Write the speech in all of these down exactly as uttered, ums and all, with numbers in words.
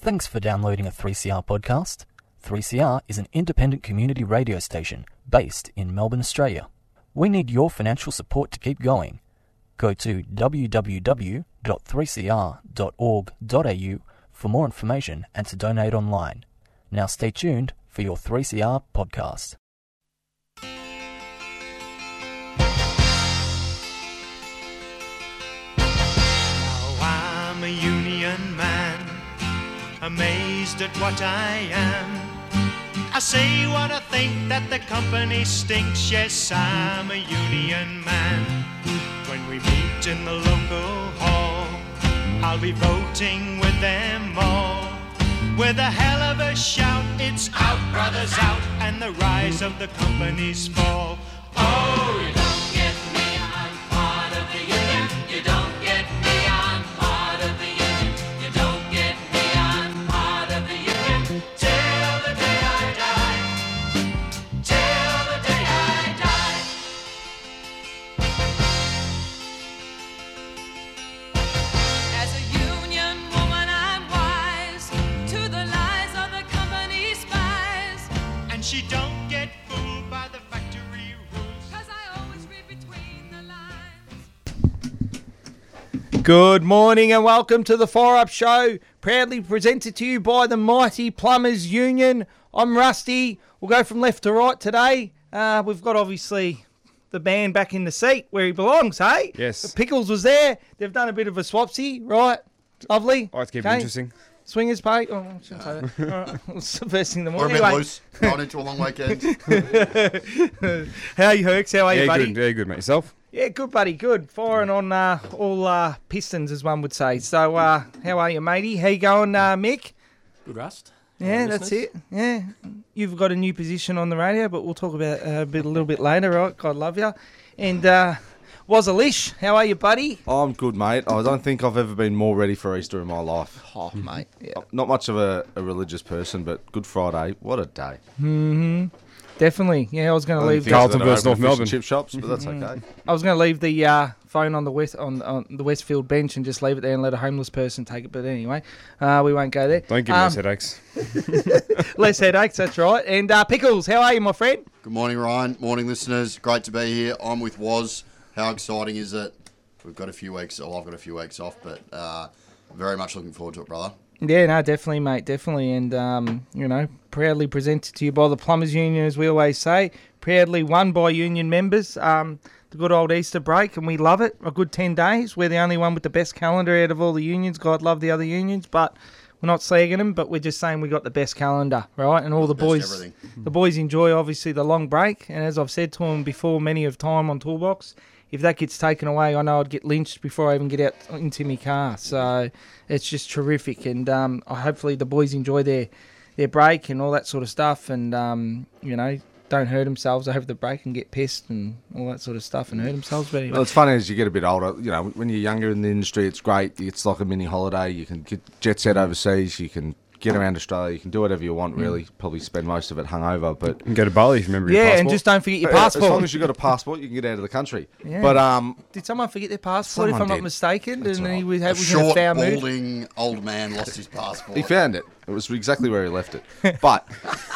Thanks for downloading a three C R podcast. three C R is an independent community radio station based in Melbourne, Australia. We need your financial support to keep going. Go to w w w dot three c r dot org dot a u for more information and to donate online. Now stay tuned for your three C R podcast. Now I'm a union man, amazed at what I am. I say what I think, that the company stinks. Yes, I'm a union man. When we meet in the local hall, I'll be voting with them all. With a hell of a shout, it's out, brothers, out, and the rise of the company's fall. Oh, you don't get me, I'm part of the union. You don't get me, I'm part of the union. You don't get me, I'm part of the union. Till the day I die. Till the day I die. As a union woman, I'm wise to the lies of the company spies. And she don't get fooled by the factory rules. 'Cause I always read between the lines. Good morning and welcome to the Fire Up Show, proudly presented to you by the Mighty Plumbers Union. I'm Rusty. We'll go from left to right today. Uh, we've got obviously the band back in the seat where he belongs, hey? Yes. The Pickles was there. They've done a bit of a swapsy, right? Lovely. I like to keep it Okay. interesting. Swingers pay. Oh, I shouldn't say that. All right. It's the first thing in the Or a morning. bit Anyway, loose, going into a long weekend. how are you, Hercs? How are you, Yeah, buddy? good. Yeah, good, mate. Yourself? Yeah, good, buddy, good. Firing on uh, all uh, pistons, as one would say. So, uh, how are you, matey? How you going, uh, Mick? Good Rust. Yeah, that's it. Yeah, you've got a new position on the radio, but we'll talk about uh, a bit a little bit later, right? God love you. And uh, Wazalish, how are you, buddy? I'm good, mate. I don't think I've ever been more ready for Easter in my life. Oh, mate. Yeah, Not much of a, a religious person, but Good Friday, what a day. definitely. Yeah, I was going to Only leave. things The, Carlton that are versus open North fish and Melbourne. chip shops, but that's okay. I was going to leave the uh, phone on the west on, on the Westfield bench and just leave it there and let a homeless person take it. But anyway, uh, we won't go there. Don't give me Um, those headaches. Less headaches. That's right. And uh, Pickles, how are you, my friend? Good morning, Ryan. Morning, listeners. Great to be here. I'm with Woz. How exciting is it? We've got a few weeks, well, I've got a few weeks off, but uh, very much looking forward to it, brother. Yeah, no, definitely, mate, definitely. And, um, you know, proudly presented to you by the Plumbers Union, as we always say. Proudly won by union members. Um, the good old Easter break, and we love it. A good ten days. We're the only one with the best calendar out of all the unions. God love the other unions, but we're not slagging them, but we're just saying we got the best calendar, right? And all the Best boys, everything. the boys enjoy, obviously, the long break. And as I've said to them before many of time on Toolbox, if that gets taken away, I know I'd get lynched before I even get out into my car. So it's just terrific. And um, I- hopefully the boys enjoy their, their break and all that sort of stuff. And, um, you know, don't hurt themselves over the break and get pissed and all that sort of stuff and hurt themselves. But anyway. Well, it's funny as you get a bit older. You know, when you're younger in the industry, it's great. It's like a mini holiday. You can get jet set overseas. You can get around Australia. You can do whatever you want, really. Probably spend most of it hungover, but You can go to Bali if you remember your yeah, passport. and just don't forget your Uh, As passport. long as you've got a passport, you can get out of the country. Yeah. But um, Did someone forget their passport, if Someone I'm not did. mistaken? That's and right. he was, A was in a short, foul mood. balding old man lost his passport. he found it. It was exactly where he left it. But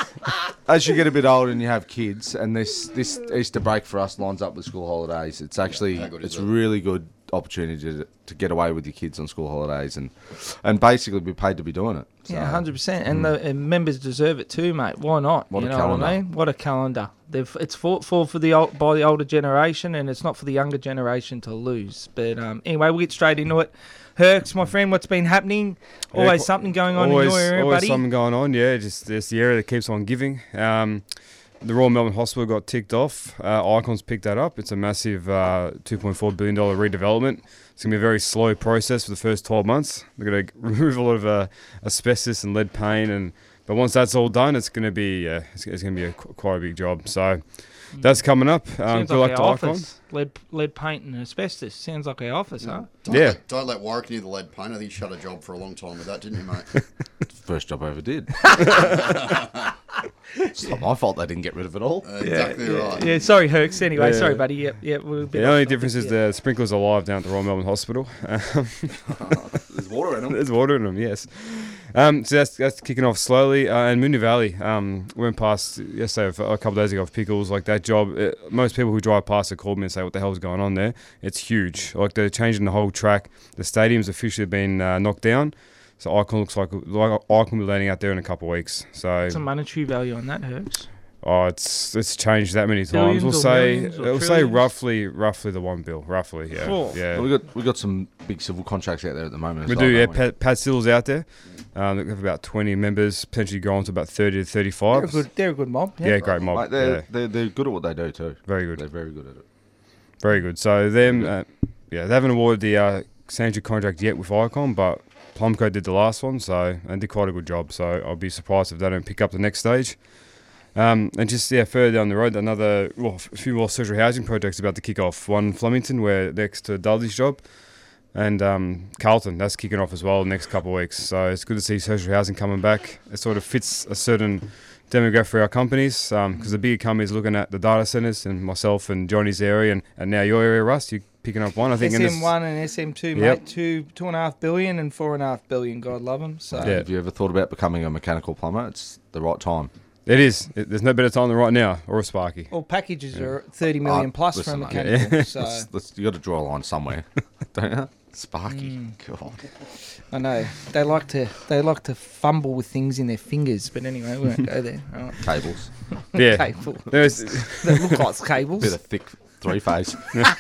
as you get a bit older and you have kids, and this this Easter break for us lines up with school holidays, it's actually how good is it's it? really good opportunity to, to get away with your kids on school holidays and and basically be paid to be doing it. So, Yeah, hundred percent, and the and members deserve it too, mate. Why not? What you a know calendar. what I mean? What a calendar! They've it's fought for for the old, by the older generation, and it's not for the younger generation to lose. But um, anyway, we'll get straight into it. Hercs, my friend, what's been happening? Yeah, Always qu- something going on always, in your area, always buddy. something going on, yeah. Just it's the area that keeps on giving. Um, the Royal Melbourne Hospital got ticked off. Uh, Icons picked that up. It's a massive uh, two point four billion dollars redevelopment. It's going to be a very slow process for the first twelve months. They're going to remove a lot of uh, asbestos and lead paint, and but once that's all done, it's going to be uh, it's, it's going to be a, qu- quite a big job. So that's coming up. Um, Sounds good like luck our to Icon. office. Lead, lead paint and asbestos. Sounds like our office, huh? Don't Yeah. Let, don't let Warwick near the lead paint. I think you shut a job for a long time with that, didn't you, mate? First job I ever did. It's not my fault they didn't get rid of it all. Uh, exactly right. Yeah, sorry, Hercs. Anyway, Yeah. sorry, buddy. Yep, yep. We're a bit The only off difference is topic, yeah. the sprinklers are live down at the Royal Melbourne Hospital. Um, There's water in them. There's water in them, yes. Um, so that's that's kicking off slowly. Uh, and Moonee Valley, um, went past yesterday, a couple of days ago, of Pickles. Like that job, it, most people who drive past have called me and say, "What the hell's going on there?" It's huge. Like they're changing the whole track. The stadium's officially been uh, knocked down. So Icon looks like like Icon will be landing out there in a couple of weeks. So What's the monetary value on that, Herx? oh, it's it's changed that many times. Billions We'll or say millions or we'll say trillions? roughly roughly the one bill, roughly. Yeah, Cool. yeah. Well, we got we got some big civil contracts out there at the moment. As We well, do, yeah. don't we? Pat, Pat Sill's out there. Um, they have about twenty members, potentially growing to about thirty to They're a thirty-five. good, they're a good mob. Yeah, Yeah. great mob. Mate, they're, yeah. they're they're good at what they do too. Very good. They're very good at it. Very good. So them, uh, yeah, they haven't awarded the uh, Sandra contract yet with Icon, but Plumco did the last one, so and did quite a good job. So I'll be surprised if they don't pick up the next stage. Um, and just yeah, further down the road, another well, a few more social housing projects about to kick off. One Flemington, where next to Dudley's job, and um, Carlton, that's kicking off as well the next couple of weeks. So it's good to see social housing coming back. It sort of fits a certain demographic for our companies, because um, the bigger companies looking at the data centres, and myself and Johnny's area, and, and now your area, Russ, you're picking up one. I think in S this, M one and S M two, Yep. mate. Two, two and a half billion and four and a half billion. God love them. So Yeah. Have you ever thought about becoming a mechanical plumber? It's the right time. it is. It, there's no better time than right now, or a Sparky. all packages are thirty million Uh, plus listen, for a mate. mechanical. So Let's, let's, you got to draw a line somewhere, don't you? Sparky. Mm. God. I know they like to they like to fumble with things in their fingers. But anyway, we won't go there. Right. Cables. Yeah. Cable. There's, They look like cables. Bit of thick three phase.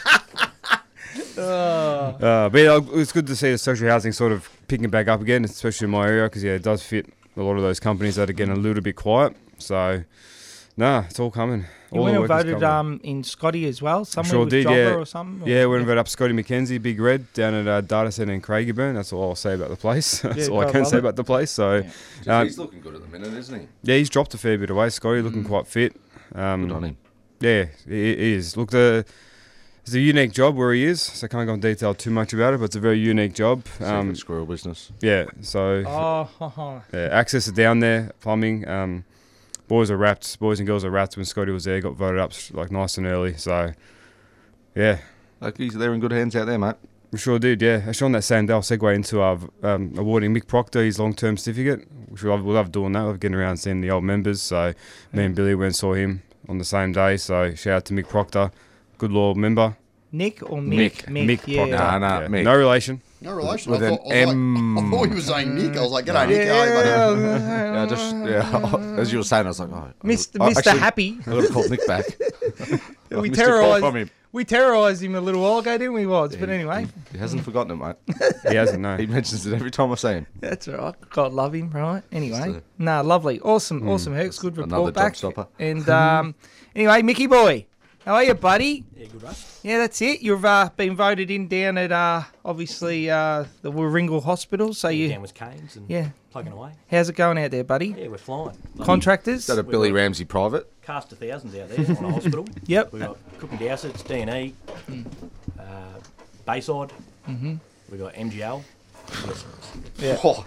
Oh. Uh, but yeah, it's good to see the social housing sort of picking back up again, especially in my area, because yeah, it does fit a lot of those companies that are getting a little bit quiet. So, nah, it's all coming. You All went the and work is voted coming. um, in Scotty as well, somewhere Sure with did, Jobber yeah. or something. or- Yeah, we invited up Scotty McKenzie, Big Red, down at uh, Data Centre in Craigieburn. That's all I'll say about the place. That's Yeah, all I God can love say it. about the place. So, Yeah. Um, He's looking good at the minute, isn't he? yeah, he's dropped a fair bit away. Scotty looking Mm. quite fit. Um, Good on him. Yeah, he, he is. Look, the it's a unique job where he is, so I can't go in detail too much about it, but it's a very unique job. Um, Secret squirrel business. yeah, so Oh, ha, ha. yeah, access is down there, plumbing. Um, boys are wrapped, boys and girls are wrapped when Scotty was there, got voted up like nice and early. So, yeah, Like he's they're in good hands out there, mate. we sure did, yeah. Actually, on that same day, I'll segue into our um, awarding Mick Proctor his long-term certificate, which we love, we love doing that. Love getting around and seeing the old members. So, me and Billy went and saw him on the same day. So, shout out to Mick Proctor, good law member. Nick or Mick? Mick, Mick yeah. Proctor. Nah, nah, yeah. Mick. No relation. No relation. With I, an thought, I, was M. like, I thought he was saying Nick. I was like, g'day, No. Nick. How are you, buddy? Yeah, Yeah, just yeah. As you were saying, I was like, oh, Mister I- Mister actually, Happy. I got to call Nick back. We I missed a call terrorised. from him. We terrorised him a little while ago, didn't we, Wads? But Yeah, anyway, He hasn't forgotten it, mate. He hasn't, no. He mentions it every time I see him. that's all right. God love him, right? Anyway, Just, uh, nah, lovely, awesome, awesome, Herx. Good another report job back. stopper. And um, anyway, Mickey boy, how are you, buddy? Yeah, good Russ. Yeah, that's it. You've uh, been voted in down at uh, obviously uh, the Warringal Hospital. So Yeah, you, down with Canes and yeah, plugging away. how's it going out there, buddy? Yeah, we're flying. Lovely. Contractors. Is that a Billy Ramsey private? Cast of thousands out there on a hospital. Yep. We've got Cook and Dowsett, D and E, uh, Bayside. Mm-hmm. We've got M G L. Yeah. Oh.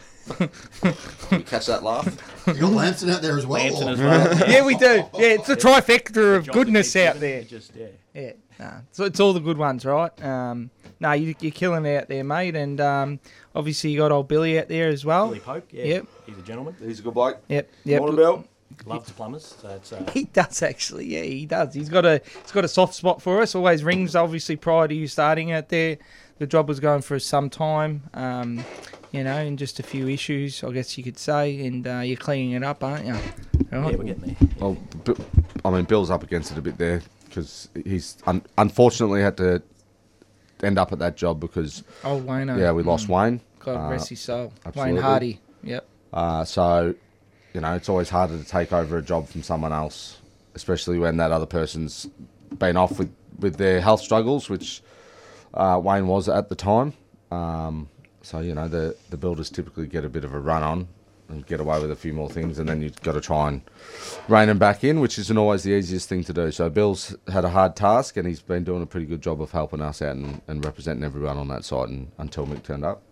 You catch that laugh? You got Lamson out there as well. Lampton or- as well. Yeah, we do. Yeah, it's a trifecta of Jobs goodness that keep out giving, there. it Just, yeah. Yeah, nah. So it's all the good ones, right? Um, no, you, you're killing it out there, mate. And um, obviously you got old Billy out there as well. Billy Pope, yeah. Yep. He's a gentleman. He's a good bloke. Yep, yep. Morning, Bill. Loves plumbers. So it's, uh, He does actually, yeah, he does. He's got a he's got a soft spot for us. Always rings, obviously, prior to you starting out there. The job was going for some time, um, you know, and just a few issues, I guess you could say. And uh, you're cleaning it up, aren't you? yeah, Right? we're getting there. Well, Bi- I mean, Bill's up against it a bit there because he's un- unfortunately had to end up at that job because, Oh, Wayne. yeah, we lost Wayne. God Uh, rest his soul. absolutely. Wayne Hardy. Yep. Uh, so, you know, it's always harder to take over a job from someone else, especially when that other person's been off with, with their health struggles, which uh, Wayne was at the time. Um, so, you know, the, the builders typically get a bit of a run on and get away with a few more things, and then you've got to try and rein them back in, which isn't always the easiest thing to do. So Bill's had a hard task, and he's been doing a pretty good job of helping us out and, and representing everyone on that side and, until Mick turned up.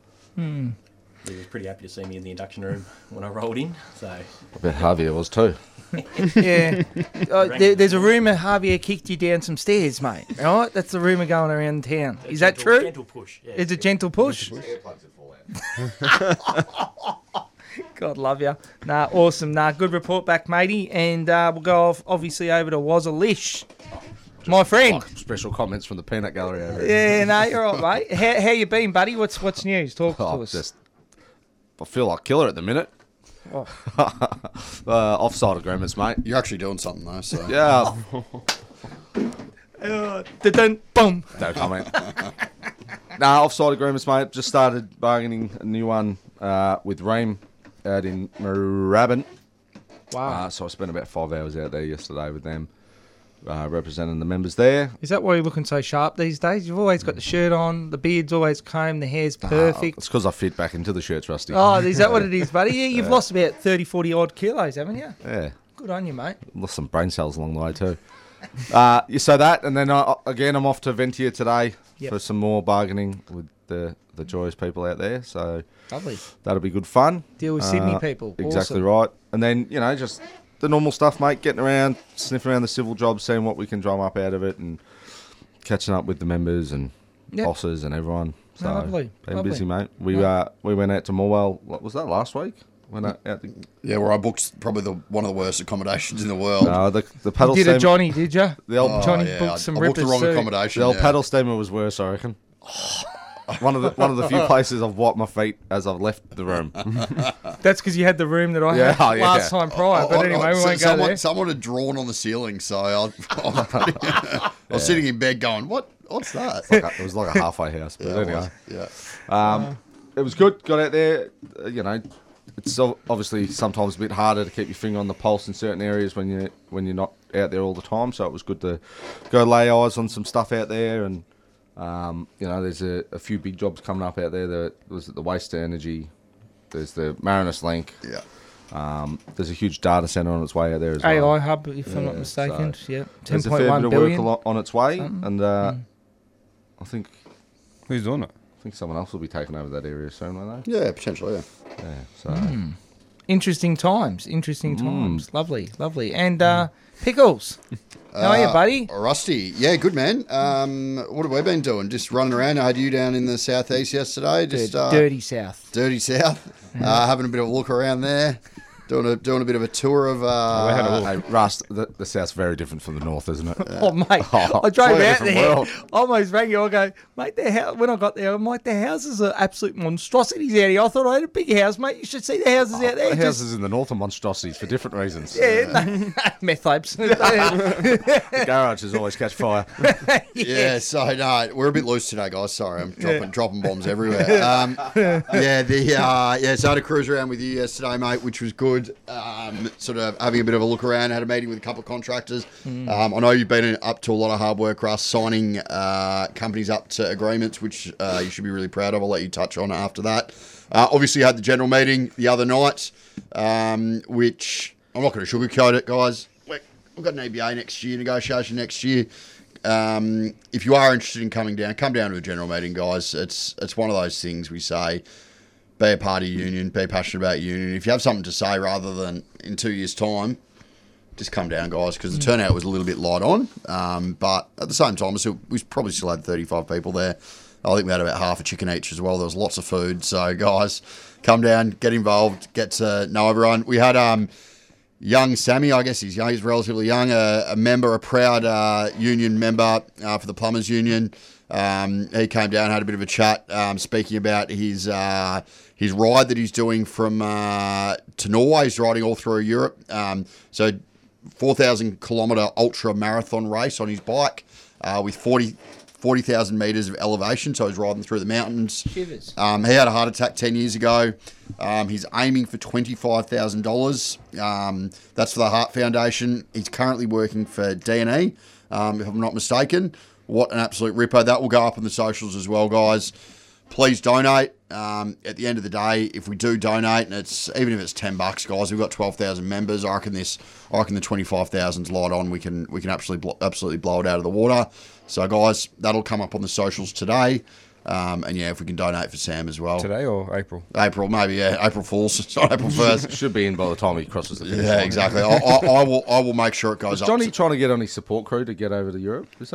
He was pretty happy to see me in the induction room when I rolled in. So I bet Javier was too. Yeah. uh, there, there's a rumour Javier kicked you down some stairs, mate. Right? That's the rumour going around town. Is that gentle- true? Gentle push. Yeah. It's a gentle push. God love you. Nah, awesome. Nah, good report back, matey. And uh, we'll go off, obviously, over to Wazalish. My friend. Like special comments from the peanut gallery over here. Yeah, no, you're all right, mate. How, how you been, buddy? What's what's news? Talk Oh, to us. just, I feel like killer at the minute. Oh. uh, offside agreements, mate. You're actually doing something though, so Yeah, Uh, dun boom. no comment. Nah, offside agreements, mate. Just started bargaining a new one uh, with Ream out in Moorabbin. Wow. Uh, so I spent about five hours out there yesterday with them, uh, representing the members there. Is that why you're looking so sharp these days? You've always got the shirt on, the beard's always combed, the hair's Uh, perfect. it's because I fit back into the shirts, Rusty. Oh, is that what it is, buddy? Yeah, you've lost about thirty, forty odd kilos, haven't you? Yeah, Good on you, mate. lost some brain cells along the way too. uh, yeah, so that, and then uh, again, I'm off to Ventia today Yep. for some more bargaining with the the joyous people out there. So Lovely. that'll be good fun. Deal with Uh, Sydney people. Exactly Awesome. right. And then, you know, just the normal stuff, mate, getting around, sniffing around the civil jobs, seeing what we can drum up out of it, and catching up with the members and Yep. bosses and everyone. So, Oh, lovely, been lovely. busy, mate. We Yeah. uh, we went out to Morwell, what was that, last week? Went out, out to, yeah, where I booked probably the one of the worst accommodations in the world. uh, the, the You paddle did a steamer. Johnny, did you? The old, Oh, Johnny yeah, booked I- some I booked the rippers wrong too. accommodation. the old yeah. paddle steamer was worse, I reckon. one of the one of the few places I've wiped my feet as I've left the room. That's because you had the room that I Yeah, had oh, yeah. last time prior. But I- I- anyway, we so- won't go someone, there. someone had drawn on the ceiling, so I, I, was, pretty, I was sitting in bed going, "What? What's that?" Like a- it was like a halfway house, but Yeah, it anyway. was, yeah. Um, it was good. Got out there. Uh, you know, it's so- obviously sometimes a bit harder to keep your finger on the pulse in certain areas when you when you're not out there all the time. So it was good to go lay eyes on some stuff out there, and um, you know, there's a, a few big jobs coming up out there. The was it the waste to energy. There's the Marinus Link. Yeah. Um, there's a huge data center on its way out there as A well. I hub, if I'm not Yeah, mistaken. so Yeah, ten There's a point fair one bit of billion. work al- on its way, Something. and uh, Mm. I think Who's doing it? I think someone else will be taking over that area soon, won't they? Yeah, potentially, yeah. Yeah. So. Mm. Interesting times. Interesting Mm. times. Lovely, lovely. And uh, Pickles, how are you, Uh, buddy? Rusty. Yeah, good, man. Um, what have we been doing? Just running around. I had you down in the southeast yesterday. Just Dirty, uh, dirty South. dirty south. Uh, having a bit of a look around there. Doing a doing a bit of a tour of. Uh, we had a look. Hey, Rust, the, the south's very different from the north, isn't it? Oh, mate. Oh, I drove what a out different there. world. I almost rang you. I go, mate, the house, when I got there, I'm like, the houses are absolute monstrosities out here. I thought I had a big house, mate. You should see the houses out there. The Just- houses in the north are monstrosities for different reasons. yeah, no, meth heaps. The garages always catch fire. Yeah, so no, we're a bit loose today, guys. Sorry, I'm dropping dropping bombs everywhere. Um, yeah, the uh, yeah, so I had a cruise around with you yesterday, mate, which was good. Um, sort of having a bit of a look around. Had a meeting with a couple of contractors. Um, I know you've been up to a lot of hard work, Russ, signing uh, companies up to agreements, which uh, you should be really proud of. I'll let you touch on it after that. Uh, obviously, had the general meeting the other night, um, which I'm not going to sugarcoat it, guys. We're- We've got an E B A next year, negotiation next year. Um, if you are interested in coming down, come down to a general meeting, guys. It's it's one of those things we say, be a part of union, be passionate about union. If you have something to say rather than in two years' time, just come down, guys, because the turnout was a little bit light on. Um, but at the same time, we still- we probably still had thirty-five people there. I think we had about half a chicken each as well. There was lots of food. So, guys, come down, get involved, get to know everyone. We had... Um, Young Sammy, I guess he's young, he's relatively young, a, a member, a proud uh, union member uh, for the Plumbers Union. Um, he came down, had a bit of a chat, um, speaking about his uh, his ride that he's doing from uh, to Norway. He's riding all through Europe. Um, so four thousand kilometre ultra marathon race on his bike uh, with forty thousand metres of elevation. So he's riding through the mountains. Shivers. Um, he had a heart attack ten years ago. Um, he's aiming for twenty-five thousand dollars. Um, that's for the Heart Foundation. He's currently working for D and E, um, if I'm not mistaken. What an absolute ripper. That will go up on the socials as well, guys. Please donate. Um, at the end of the day, if we do donate, and it's even if it's ten bucks, guys, we've got twelve thousand members. I reckon this, I reckon the twenty-five thousand's light on. We can we can absolutely blo- absolutely blow it out of the water. So, guys, that'll come up on the socials today. Um, and yeah, if we can donate for Sam as well. Today or April? April, maybe, yeah. April Fool's. It's not April first. Should be in by the time he crosses the finish Yeah, line. exactly. I, I, I will I will make sure it goes Was up. Johnny to- trying to get on his support crew to get over to Europe? Is that?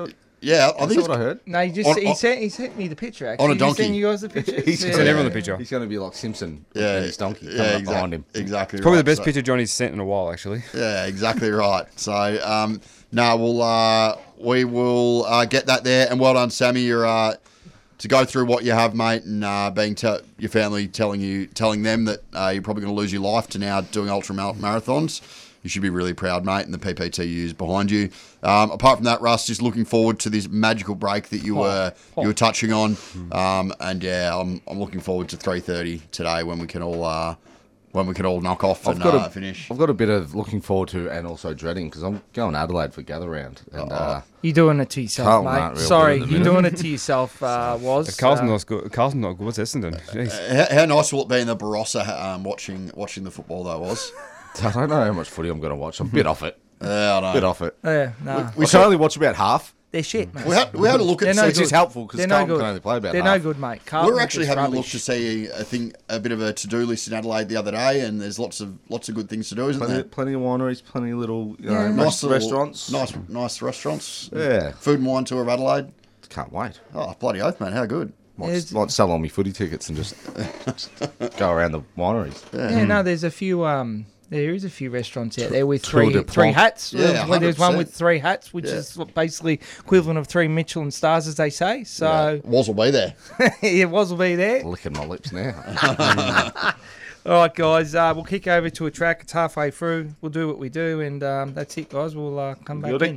Yeah, I That's think what I heard. No, he just On- he on- sent he sent me the picture. Actually, On a Did he donkey. send you guys the picture. He's yeah. Send everyone the picture. He's going to be like Simpson Yeah, with his donkey coming yeah, up exactly, behind him. exactly. Probably right. the best So- picture Johnny's sent in a while, actually. Yeah, exactly right. So, um, no, we'll uh, we will uh, get that there. And well done, Sammy. You're uh, to go through what you have, mate, and uh, being te- your family telling you telling them that uh, you're probably going to lose your life to now doing ultra mar- marathons. You should be really proud, mate, and the P P T U's behind you. Um, apart from that, Russ, just looking forward to this magical break that you were oh. you were touching on. Um, and yeah, I'm I'm looking forward to three thirty today when we can all uh, when we can all knock off I've and got uh, a, finish. I've got a bit of looking forward to and also dreading because I'm going to Adelaide for Gather Round. And, uh, You're doing it to yourself, Carlton mate. aren't real Sorry, good at the you're minute. doing it to yourself. Uh, was If Carlton uh, not good. Carlton not good. What's Essendon? Jeez. How, how nice will it be in the Barossa um, watching watching the football that was? I don't know how much footy I'm going to watch. I'm a bit off it. Yeah, I know. bit off it. Yeah, no, We I can only watch about half, they're shit, mate. We had, we had a look at They're no see- which is good. helpful because They're no Carlton good. can only play about They're half. no good, mate. we Carlton were are actually just having a look rubbish. to see I think a bit of a to-do list in Adelaide the other day, and there's lots of lots of good things to do, isn't Plenty, there? plenty of wineries, plenty of little you know, Yeah. nice little- restaurants. nice nice restaurants. Yeah. Food and wine tour of Adelaide. Can't wait. Oh bloody oath, man! How good. Might, There's- might sell all my footy tickets and just, just go around the wineries. Yeah, no, there's a few. Um, there is a few restaurants out there with Tour three de three Planque. hats. Yeah, Well, there's one one hundred percent. with three hats, which Yeah. is basically equivalent of three Michelin stars, as they say. So Was will be there. it was will be there. Licking my lips now. All right, guys, uh, we'll kick over to a track. It's halfway through. We'll do what we do, and um, that's it, guys. We'll uh, come back Beauty. in.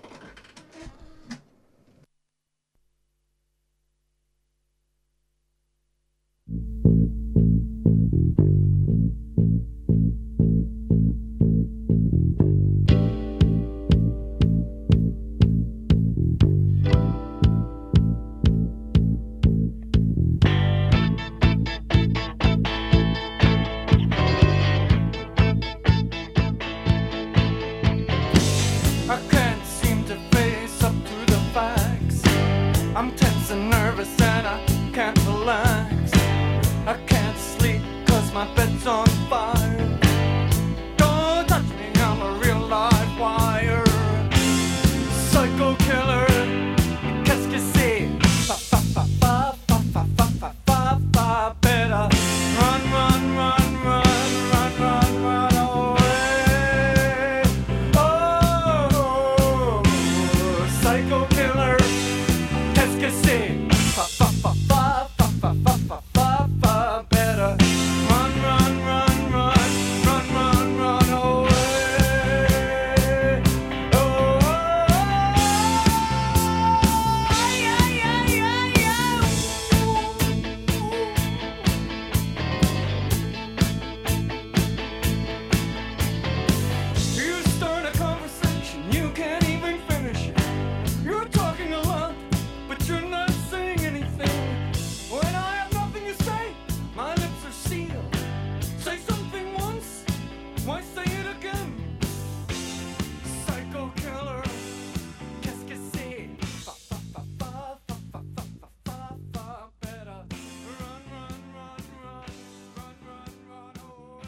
I can't seem to face up to the facts. I'm tense and nervous and I can't relax. I can't sleep cause my bed's on fire. Don't touch me, I'm a real live wire. Psycho killer, qu'est-ce que c'est? Fa fa fa fa fa fa fa fa fa fa. Better run, run, run, run, run, run, run away. Oh, psycho killer, qu'est-ce que c'est? Fa fa fa fa fa fa fa fa fa fa. Better run, run, run, run, run, run, run away. Oh, yeah, yeah, yeah, yeah. You start a conversation, you can't even finish it. You're talking a lot, but you're not saying anything. When I have nothing to say, my lips are sealed. Say something once, why say it again? Psycho killer, qu'est-ce que c'est? Fa fa fa fa fa fa fa fa fa fa. Better run, run, run, run, run, run, run away.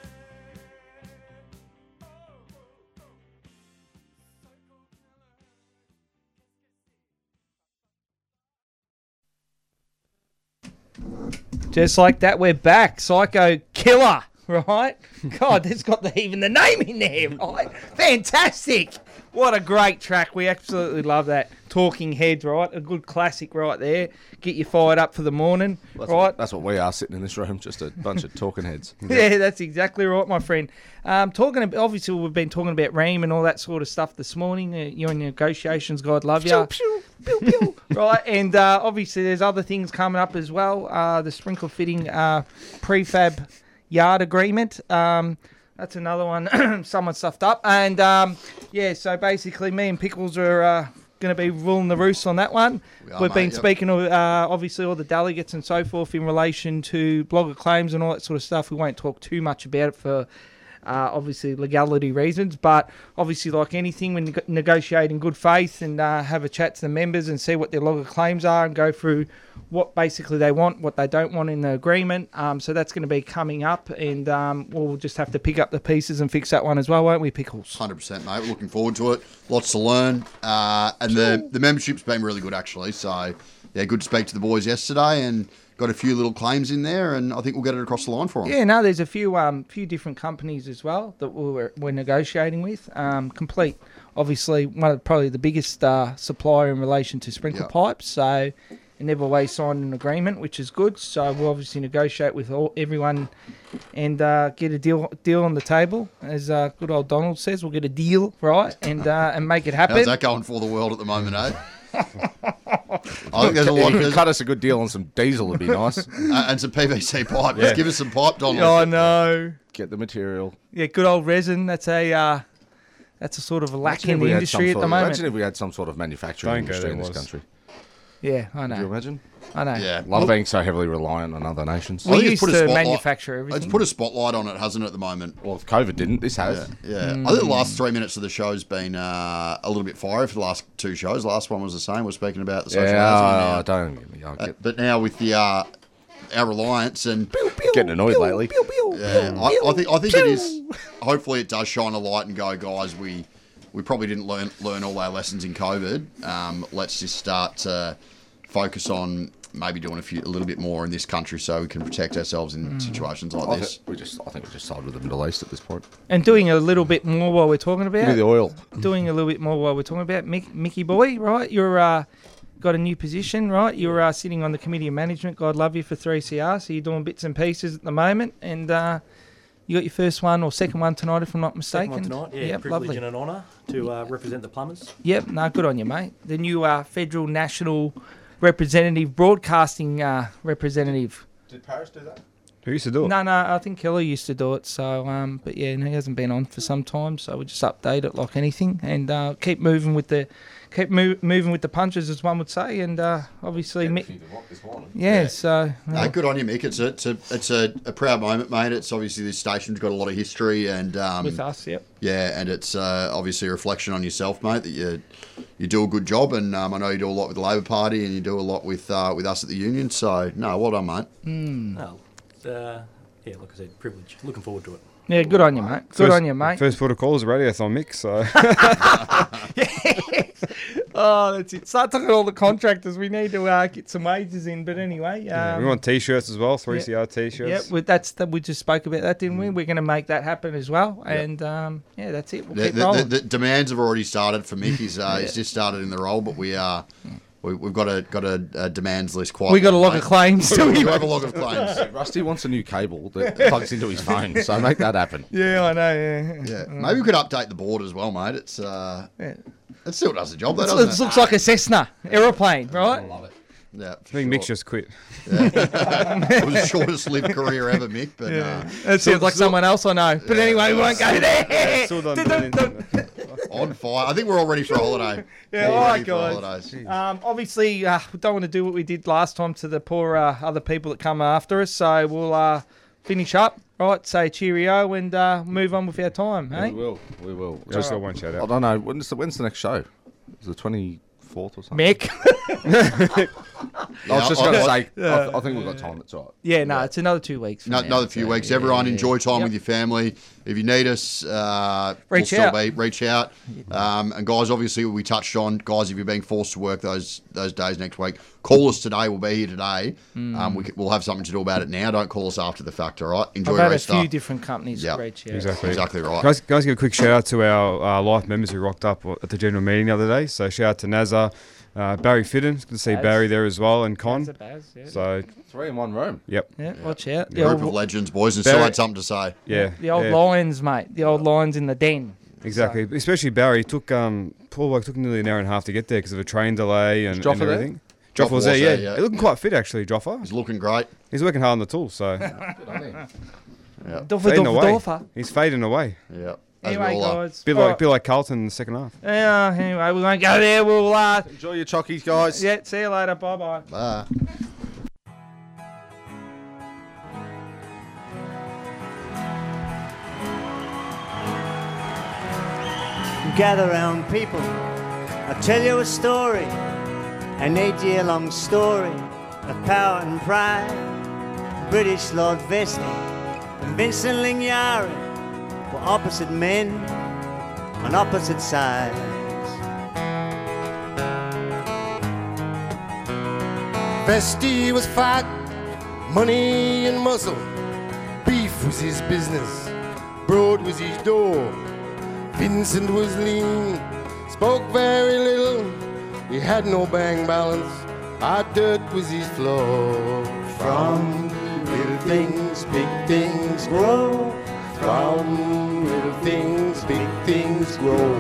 Just like that, we're back. Psycho Killer, right? God, that's got the, even the name in there, right? Fantastic. What a great track. We absolutely love that. Talking Heads, right? A good classic right there. Get you fired up for the morning, That's, right? what, that's what we are sitting in this room, just a bunch of talking heads. Yeah, that's exactly right, my friend. Um, talking about, obviously, we've been talking about Ream and all that sort of stuff this morning. Uh, you're in negotiations, God love you. Pew, pew. Right, and uh, obviously there's other things coming up as well. Uh, the sprinkler fitting uh, prefab yard agreement. Um, that's another one someone stuffed up. And um, yeah, so basically me and Pickles are uh, going to be ruling the roost on that one. We are, We've mate, been yep. speaking to uh, obviously all the delegates and so forth in relation to blogger claims and all that sort of stuff. We won't talk too much about it for uh, obviously legality reasons. But obviously, like anything, when neg- negotiate in good faith and uh, have a chat to the members and see what their log of claims are and go through what basically they want, what they don't want in the agreement. Um, so that's going to be coming up, and um, we'll just have to pick up the pieces and fix that one as well, won't we, Pickles? one hundred percent, mate. We're looking forward to it. Lots to learn. Uh, and the, the membership's been really good, actually. So, yeah, good to speak to the boys yesterday and got a few little claims in there, and I think we'll get it across the line for them. Yeah, no, there's a few um, few different companies as well that we're, we're negotiating with. Um, Complete, obviously, one of probably the biggest uh, supplier in relation to sprinkler Yep. pipes. So, and they've always signed an agreement, which is good. So we'll obviously negotiate with all, everyone and uh, get a deal deal on the table. As uh, good old Donald says, we'll get a deal, right, and uh, and make it happen. How's that going for the world at the moment, eh? I think there's a lot. You could There's, cut us a good deal on some diesel, would be nice. uh, and some P V C pipe. Yeah. Just give us some pipe, Donald. Oh no! Get the material. Yeah, good old resin. That's a uh, that's a sort of a lack Imagine in if the we had industry some at sort the of- moment. Imagine if we had some sort of manufacturing Don't go industry in there, this was. country. Yeah, I Could you know. imagine? I know. Yeah. Love being so heavily reliant on other nations. I We think it's used put a to spotlight- manufacture It's everything. put a spotlight on it, hasn't it, at the moment? Well, if COVID didn't. This has. Yeah. Mm. I think the last three minutes of the show's been uh, a little bit fiery for the last two shows. The last one was the same. We're speaking about the social Yeah, housing I now. don't get me. I Uh, get but now with the uh, our reliance and getting annoyed lately. yeah, I, I think I think it is. Hopefully, it does shine a light and go, guys. We we probably didn't learn learn all our lessons in COVID. Um, let's just start to focus on maybe doing a few a little bit more in this country so we can protect ourselves in situations like I this. think we just, I think we just side with the Middle East at this point. And doing a little bit more while we're talking Give me about the oil. doing a little bit more while we're talking about Mick, Mickey boy, right? You're uh, got a new position, right? You're uh, sitting on the committee of management. God love you for three C R. So you're doing bits and pieces at the moment, and uh, you got your first one or second one tonight, if I'm not mistaken. Second one tonight, yeah. Yep, privilege lovely. and an honour to uh, represent the plumbers. Yep, no, good on you, mate. The new uh, federal national representative, broadcasting uh, representative. Did Paris do that? Who used to do it? No, no, I think Kelly used to do it. So, um, but yeah, and he hasn't been on for some time. So we just update it like anything and uh, keep moving with the, keep mo- moving with the punches, as one would say. And uh, obviously, Mick, yeah, Yeah. So No, uh, good on you, Mick. It's a, it's a, it's a, a proud moment, mate. It's obviously this station's got a lot of history, and um, with us, yep. yeah, and it's uh, obviously a reflection on yourself, mate. That you you do a good job, and um, I know you do a lot with the Labor Party, and you do a lot with uh, with us at the union. So no, well done, mate. No, uh, yeah, like I said, privilege. Looking forward to it. Yeah, good on you, mate. Good First- on you, mate. First port of call is a radiothon mix, so Oh, that's it. Start talking to all the contractors. We need to uh, get some wages in. But anyway, yeah, um, we want T-shirts as well, three yeah. C R T-shirts. Yep, well, that's that. We just spoke about that, didn't we? We're going to make that happen as well, and um, yeah, that's it. We'll The, keep the, the, rolling. the demands have already started for Mick. He's uh, he's just started in the role, but we are. We, we've got a got a, a demands list quite. We got a long, lot of claims. We to do we? have a lot of claims. Rusty wants a new cable that plugs into his phone, so make that happen. Yeah, I know. Yeah, Yeah, maybe we could update the board as well, mate. It's uh, Yeah. it still does the job, though, It doesn't it? looks like a Cessna aeroplane, right? Yeah, I think Mick just quit. It was the shortest lived career ever, Mick. But uh, That sounds like someone else I know. But anyway, we won't go there. Still done doing anything. on fire. I think we're all ready for a holiday. Yeah, All all right, ready for guys. holidays. Um, obviously, uh, we don't want to do what we did last time to the poor uh, other people that come after us. So we'll uh, finish up, right? Say cheerio and uh, move on with our time, We hey? will. We will. Just got one shout I out. don't know. When's the, when's the next show? Is it the twenty-fourth or something? Mick. I was just I- going to I- say, I, th- I think we've got time. That's all right. Yeah, no, it's another two weeks. from No, now, another few so, weeks. yeah, Everyone, yeah, enjoy time yeah. with your family. If you need us, uh, Reach we'll still out. Be, reach out. Um, and guys, obviously, we touched on guys. If you're being forced to work those those days next week, call us today. We'll be here today. Um, we c- we'll have something to do about it now. Don't call us after the fact. All right. Enjoy I've your had a Easter. few different companies Yep. reach out. Exactly. Exactly right. Guys, guys, give a quick shout out to our uh, life members who rocked up at the general meeting the other day. So shout out to Nazza, uh, Barry Fidden. It's good to see Baz. Barry there as well, and Con. That's a Baz, yeah. So Three in one room. yep, yeah, watch out. The Group of old, legends, boys, and still Barry- had something to say. yeah, the old yeah, lions, mate. The old lions in the den. exactly. Especially Barry took um poor bloke took nearly an hour and a half to get there because of a train delay and, Was Joffa and there? everything. Joffa Joffa was was there, yeah. there, yeah. He's looking quite fit actually, Joffa. He's looking great. He's working hard on the tools, so Yeah. Duffer, fading duffer, away. duffer. He's fading away. Yeah. As we Anyway, all are. guys. Bit all like right. bit like Carlton in the second half. Yeah, anyway, we won't go there. We'll, uh, Enjoy your chockies, guys. yeah, see you later. Bye-bye. Bye. Gather round, people, I'll tell you a story, an eight-year-long story of power and pride. British Lord Vestey and Vincent Lingiari were opposite men on opposite sides. Vestey was fat, money and muscle. Beef was his business, broad was his door. Vincent was lean, spoke very little. He had no bank balance, our dirt was his floor. From little things, big things grow. From little things, big things grow.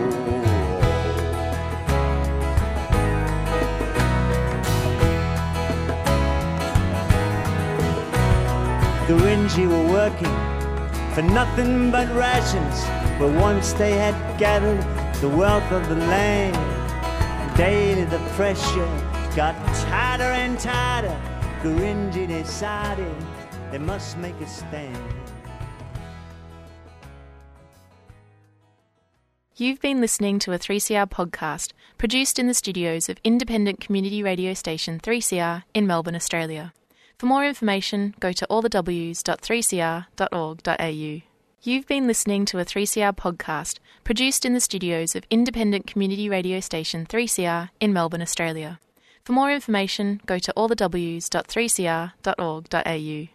Gurindji were working for nothing but rations, but once they had gathered the wealth of the land, daily the pressure got tighter and tighter. Gurindji decided they must make a stand. You've been listening to a three C R podcast produced in the studios of independent community radio station three C R in Melbourne, Australia. For more information, go to all the w s dot three c r dot org dot a u. You've been listening to a three C R podcast produced in the studios of independent community radio station three C R in Melbourne, Australia. For more information, go to all the w s dot three c r dot org dot a u.